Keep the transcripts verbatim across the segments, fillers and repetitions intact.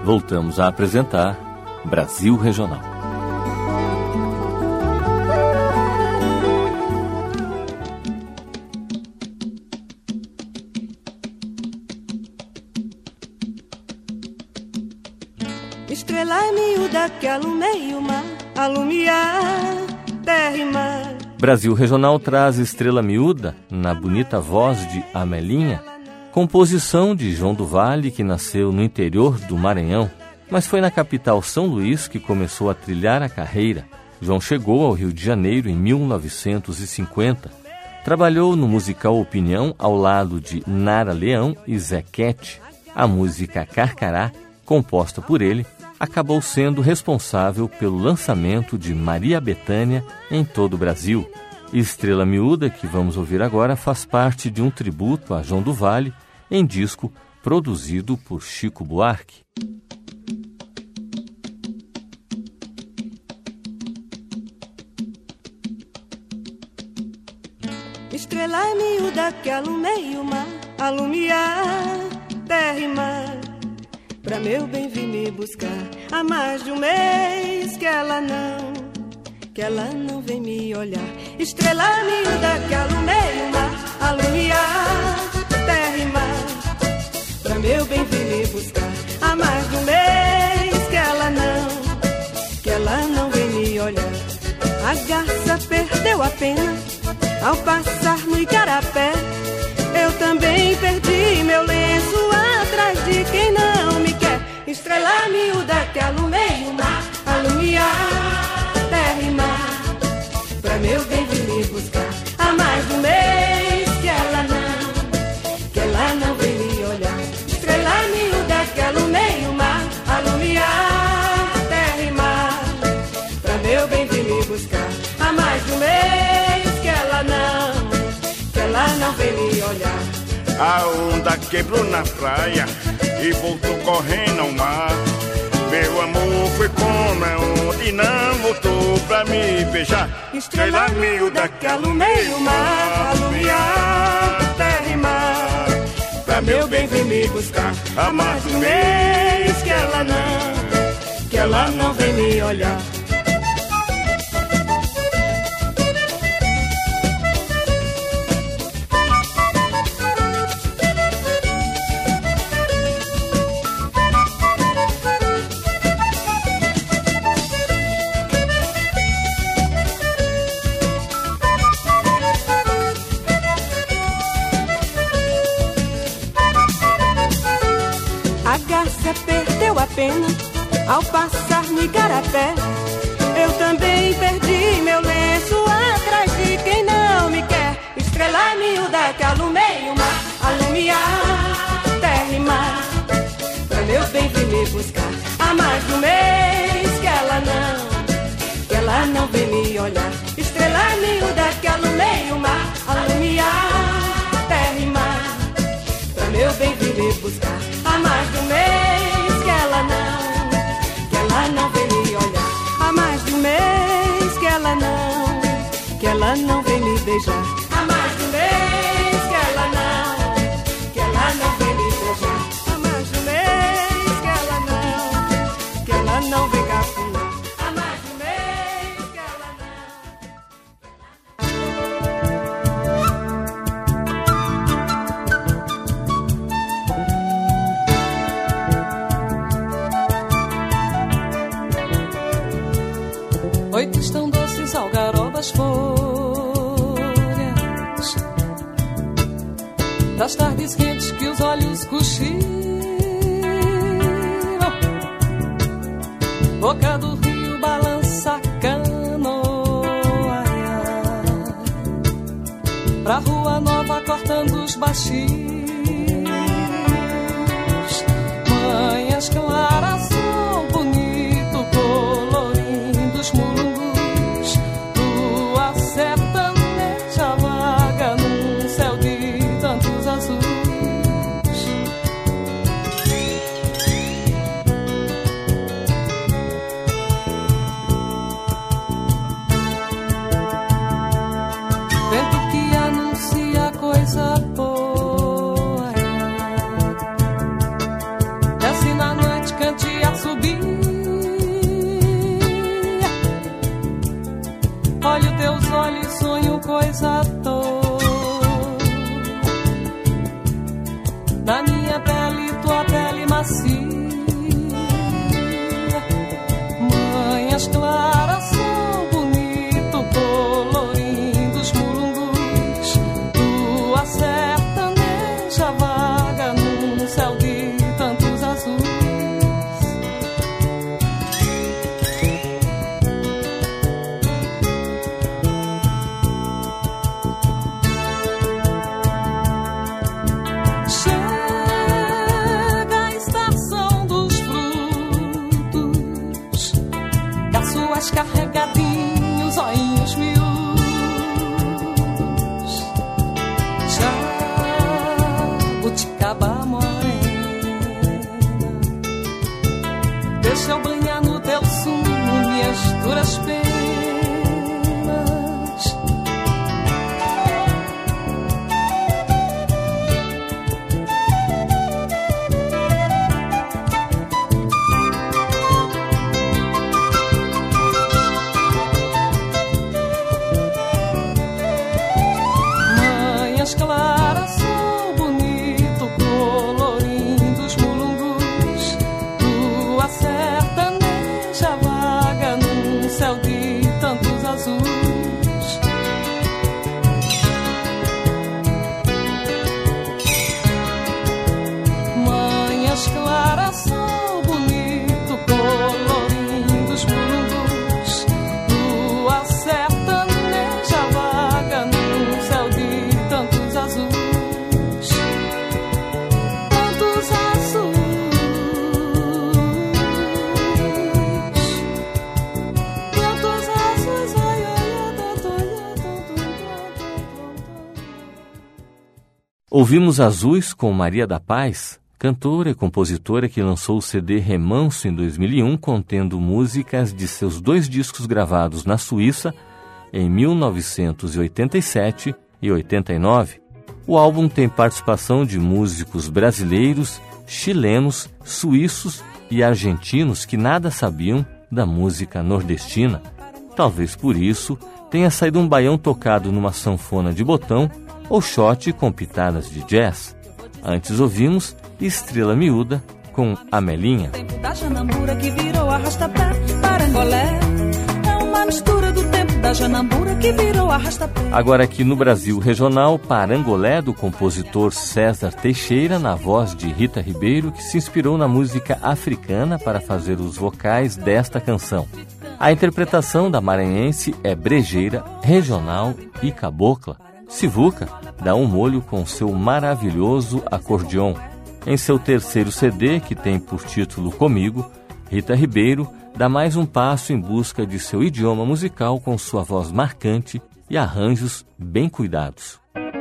voltamos a apresentar Brasil Regional. Estrela miúda que alumeia o mar, alumiar terra e mar. Brasil Regional traz Estrela Miúda, na bonita voz de Amelinha, composição de João do Vale, que nasceu no interior do Maranhão, mas foi na capital São Luís que começou a trilhar a carreira. João chegou ao Rio de Janeiro em mil novecentos e cinquenta. Trabalhou no musical Opinião ao lado de Nara Leão e Zequete. A música Carcará, composta por ele, acabou sendo responsável pelo lançamento de Maria Bethânia em todo o Brasil. Estrela Miúda, que vamos ouvir agora, faz parte de um tributo a João do Vale em disco produzido por Chico Buarque. Estrela miúda que alumeia o mar, alumiar terra e mar. Pra meu bem vir me buscar há mais de um mês que ela não, que ela não vem me olhar. Estrela miúda que alumeia o mar, alumiar terra e mar. Pra meu bem vir me buscar há mais de um mês que ela não, que ela não vem me olhar. A garça perdeu a pena ao passar no igarapé. Eu também perdi meu lenço atrás de quem não me quer. Estrela miúda que alumeia o mar, alumiar terra e mar. Pra meu bem vir me buscar há mais de um mês que ela não, que ela não vem me olhar. Estrela miúda que alumeia o mar, alumiar terra e mar. Pra meu bem vir me buscar há mais de um mês que ela não, que ela não vem me olhar. A onda quebrou na praia e voltou correndo ao mar. Meu amor foi como é onde não voltou pra me beijar. Estrela miúda que alumeia o mar, alumiar terra e mar. Pra meu bem vem me buscar há mais de um mês que ela não, que ela não vem me olhar. A garça perdeu a pena ao passar no igarapé. Eu também perdi meu lenço atrás de quem não me quer. Estrela miúda que alumeia o mar, alumiar terra e mar. Pra meu bem vir me buscar há mais de um mês que ela não, que ela não vem me olhar. Estrela miúda que alumeia o mar, alumiar terra e mar. Pra meu bem vir me buscar há mais de um mês que ela não, que ela não vem me olhar. Há mais de um mês que ela não, que ela não vem me beijar. Há mais de um mês que ela não, que ela não vem me beijar. Há mais de um mês que ela não, que ela não vem cafunar. Há mais de um mês que ela não. Oito estão doces algarobas folhas das tardes quentes que os olhos cochilam. Boca do rio balança a canoa pra rua nova cortando os baixinhos. Manhãs claras, som bonito colorindo os mulungus. Lua sertaneja vaga num céu de tantos azuis. Vento que anuncia coisa boa na minha pele, tua pele macia. Manhãs claras, sol bonito, colorindo os mulungus. Tua sertaneja vaga num céu de tantos azuis. Carregadinhos, olhinhos miúdos, jabuticaba morena, deixa eu banhar no teu sumo minhas duras penas. Claras, sol bonito, colorindo os mulungus. Tua sertaneja vaga num céu de tantos azuis. Manhãs claras, sol bonito, colorindo os mulungus. Tua sertaneja vaga num céu de tantos azuis, tantos azuis, tantos azuis, ai, ai, Ouvimos Azuis com Maria da Paz, cantora e compositora que lançou o C D Remanso em dois mil e um, contendo músicas de seus dois discos gravados na Suíça em mil novecentos e oitenta e sete e oitenta e nove. O álbum tem participação de músicos brasileiros, chilenos, suíços e argentinos que nada sabiam da música nordestina. Talvez por isso tenha saído um baião tocado numa sanfona de botão ou shot com pitadas de jazz. Antes ouvimos Estrela Miúda com Amelinha. tempo da Janambura que virou arrasta-pé, parangolé. É uma mistura do tempo da Janambura que virou arrasta-pé. Agora aqui no Brasil regional, Parangolé, do compositor César Teixeira, na voz de Rita Ribeiro, que se inspirou na música africana para fazer os vocais desta canção. A interpretação da maranhense é brejeira, regional e cabocla. Sivuca dá um molho com seu maravilhoso acordeon. Em seu terceiro C D, que tem por título Comigo, Rita Ribeiro dá mais um passo em busca de seu idioma musical com sua voz marcante e arranjos bem cuidados.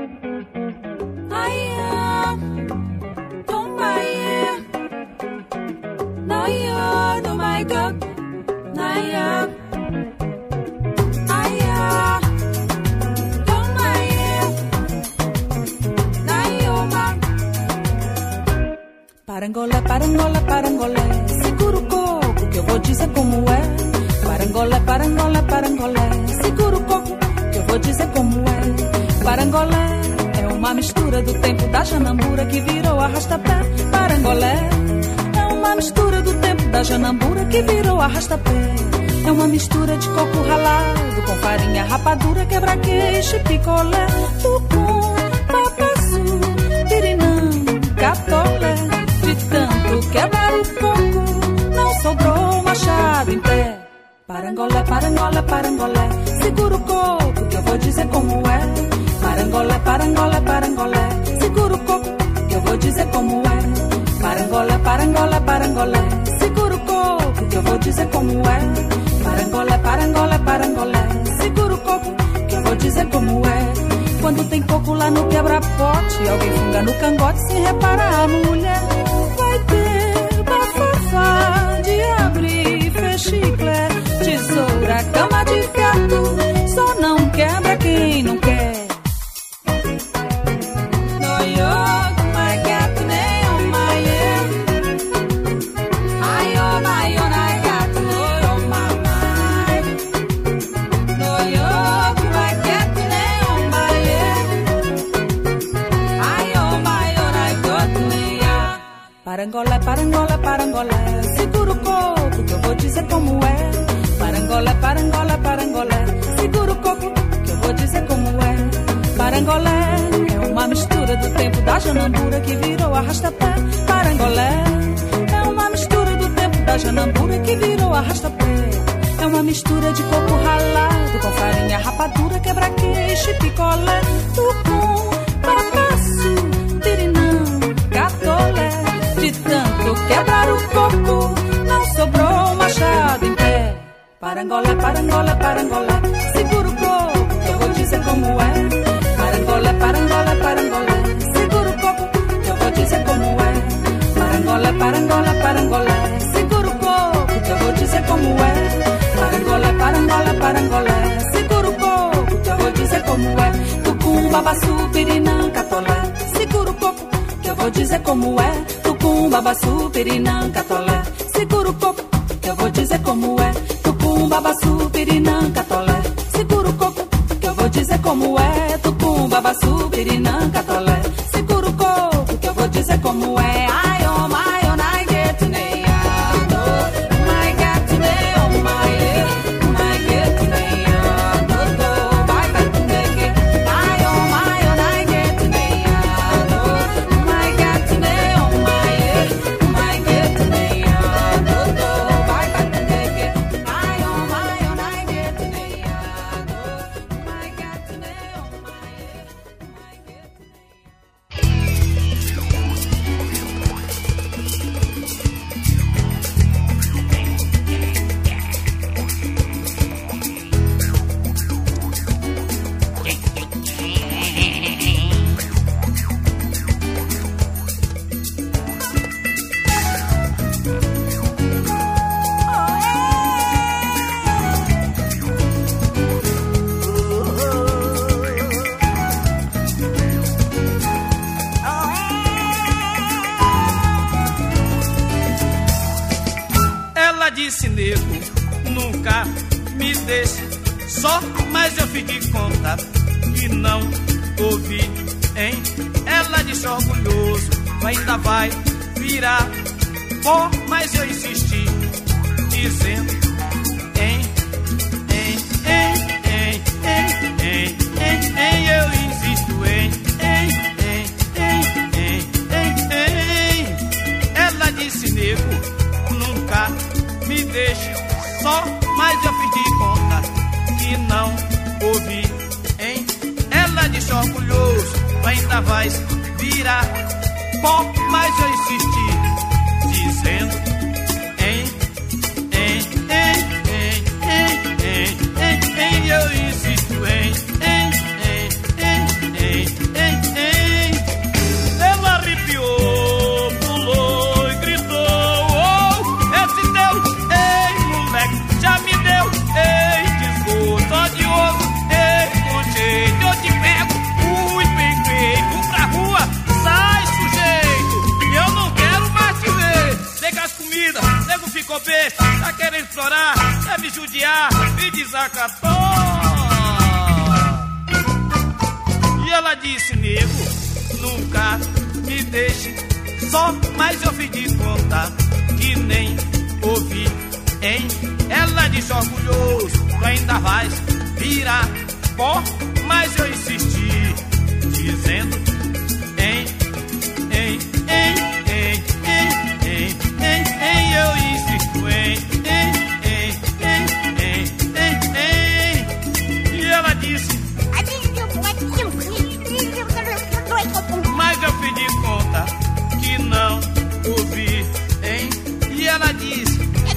Parangolé, parangolé, parangolé, segura o coco que eu vou dizer como é. Parangolé, parangolé, parangolé, segura o coco que eu vou dizer como é. Parangolé é uma mistura do tempo da Janambura que virou arrasta-pé. Parangolé é uma mistura do tempo da Janambura que virou arrasta-pé. É uma mistura de coco ralado com farinha, rapadura, quebra-queixo e picolé. Tucum, papaçu, pirinã, catolé. De tanto quebrar o coco, não sobrou machado em pé. Parangolé, parangolé, parangolé, segura o coco que eu vou dizer como é. Parangolé, parangolé, parangolé, segura o coco que eu vou dizer como é. Parangolé, parangolé, parangolé, segura o coco que eu vou dizer como é. Parangolé, parangolé, parangolé, segura o coco que eu vou dizer como é. Quando tem coco lá no quebra-pote, alguém funga no cangote sem reparar a mulher. Vai ter bafafá de abrir, fechiclé, tesoura, cama de gato, só não quebra quem não quer. Go to Parangolé, parangolé, parangolé, segura o coco que eu vou dizer como é. Parangolé, parangolé, parangolé, segura o coco que eu vou dizer como é. Parangolé é uma mistura do tempo da janambura que virou arrasta-pé. Parangolé é uma mistura do tempo da janambura que virou arrasta-pé. É uma mistura de coco ralado com farinha, rapadura, quebra-queixo e picolé. Tucum, babaçu, pirinão, catolé. De tanto quebrar o coco, não sobrou um machado em pé. Parangolé, parangolé, parangolé, segura o coco que eu vou dizer como é. Parangolé, parangolé, parangolé, segura o coco que eu vou dizer como é. Parangolé, parangolé, parangolé, segura o coco que eu vou dizer como é. Parangolé, parangolé, parangolé, segura o coco que eu vou dizer como é. Tucum, babaçu, pirinã, catolé, segura o coco que eu vou dizer como é. Tucum, babaçu, pirinã, catolé, segura o coco que eu vou dizer como é. Tucum, babaçu, pirinã, catolé, segura o coco que eu vou dizer como é. Tucum, babaçu, pirinã, catolé, segura o coco que eu vou dizer como é. Ai, oh, my, oh, I get to me, my get to me, oh, my, my get to me, do, do, vai, vai, tu, me, ai, oh, my, oh, I get to me, my get to me, oh, my, my get to me, do, do, vai, vai, tu, me, ai, oh, my, oh, I get to me, my get to me, oh, my, my get to me. Ela disse, nego, nunca me deixe só, mas eu fiquei conta que não ouvi, hein? Ela disse orgulhoso, ainda vai virar pó, mas eu insisti, dizendo, hein, hein, hein, hein, hein, hein, hein, hein, eu insisto, hein, hein, hein, hein, hein, hein, hein. Ela disse, nego, nunca me deixe só, mas eu fiz de conta que não ouvi, hein? Ela disse orgulhoso, ainda vais virar pó, mas eu insisti, dizendo, hein, hein, hein, hein, hein, hein, hein, hein, eu insisto, hein, hein, hein, hein, hein, hein, hein. Ela arrepiou, pulou e gritou, oh, esse teu, ei, moleque, já me deu, ei, desgosto odioso, ei, com jeito eu te pego, fui bem feito pra rua, sai sujeito, eu não quero mais te ver, pega as comidas, nego ficou besta, tá querendo explorar, quer me judiar, me desacatou. E ela disse, nego, nunca me deixe só, mas eu fiz de conta que nem ouvi, hein? Ela disse orgulhoso, tu ainda vais virar pó, mas eu insisti, dizendo, hein, hein, hein, hein, hein, hein, hein, hein, eu insisto, hein, hein, hein, hein, hein, hein, hein. E ela disse, mas eu pedi conta que não ouvi, hein? E ela disse,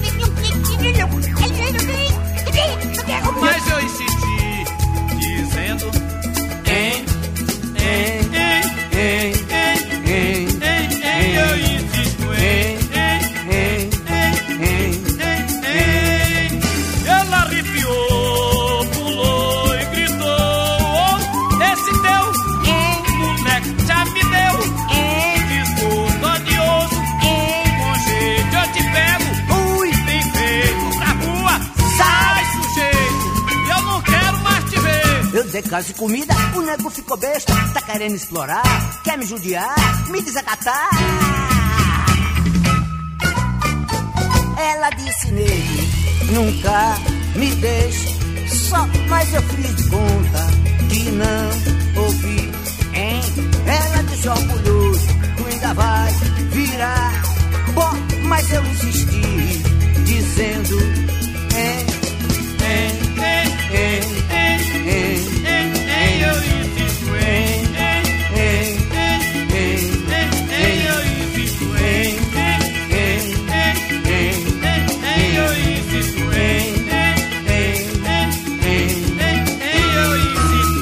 mas eu insisti, dizendo, hein, hein, hein, hein, hein, hein, hein, hein, eu insisto, hein, hein, hein, hein, hein, hein. Ela arrepiou, pulou e gritou, oh, esse teu, moleque, já me deu, desgosto odioso, com jeito eu te pego, ui, bem feito pra rua, sai sujeito, eu não quero mais te ver. Eu dei casa de comida, o nego ficou besta, tá querendo explorar, quer me judiar, me desacatar. Ela disse, nego, nunca me deixe só, mas eu fiz de conta que não ouvi, hein? Ela disse orgulhoso, tu ainda vai virar pó, mas eu insisti, dizendo, hein? Hein, hein, hein, hein, hein, hein, hein, eu insisto, hein, hein, hein, hein, hein, hein, eu insisto, hein, hein, hein, hein, hein, hein, eu insisto, hein, hein, hein, hein, hein, hein, eu insisto,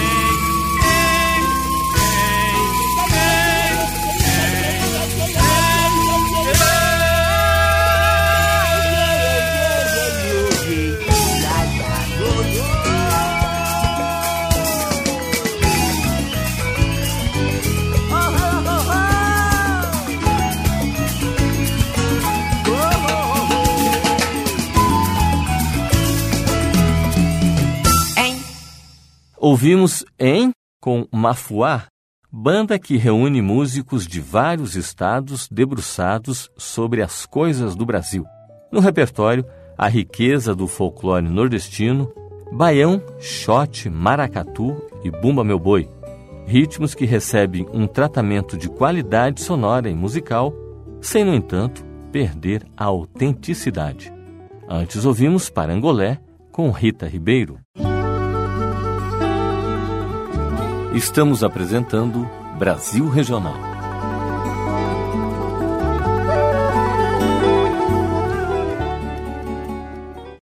Ouvimos Em com Mafuá, banda que reúne músicos de vários estados debruçados sobre as coisas do Brasil. No repertório, a riqueza do folclore nordestino, baião, xote, maracatu e bumba meu boi, ritmos que recebem um tratamento de qualidade sonora e musical, sem, no entanto, perder a autenticidade. Antes ouvimos Parangolé com Rita Ribeiro. Estamos apresentando Brasil Regional.